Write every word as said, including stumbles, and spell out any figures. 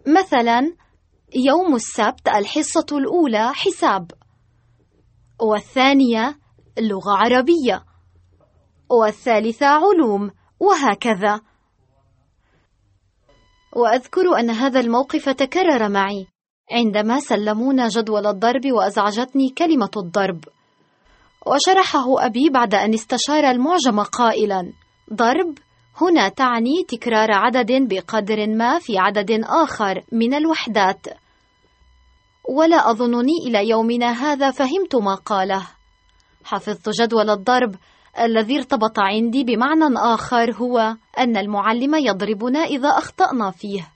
مثلا يوم السبت الحصة الأولى حساب، والثانية لغة عربية، والثالثة علوم، وهكذا. وأذكر أن هذا الموقف تكرر معي عندما سلمونا جدول الضرب وأزعجتني كلمة الضرب، وشرحه أبي بعد أن استشار المعجم قائلا: ضرب هنا تعني تكرار عدد بقدر ما في عدد آخر من الوحدات. ولا أظنني إلى يومنا هذا فهمت ما قاله. حفظت جدول الضرب الذي ارتبط عندي بمعنى آخر، هو أن المعلم يضربنا إذا أخطأنا فيه.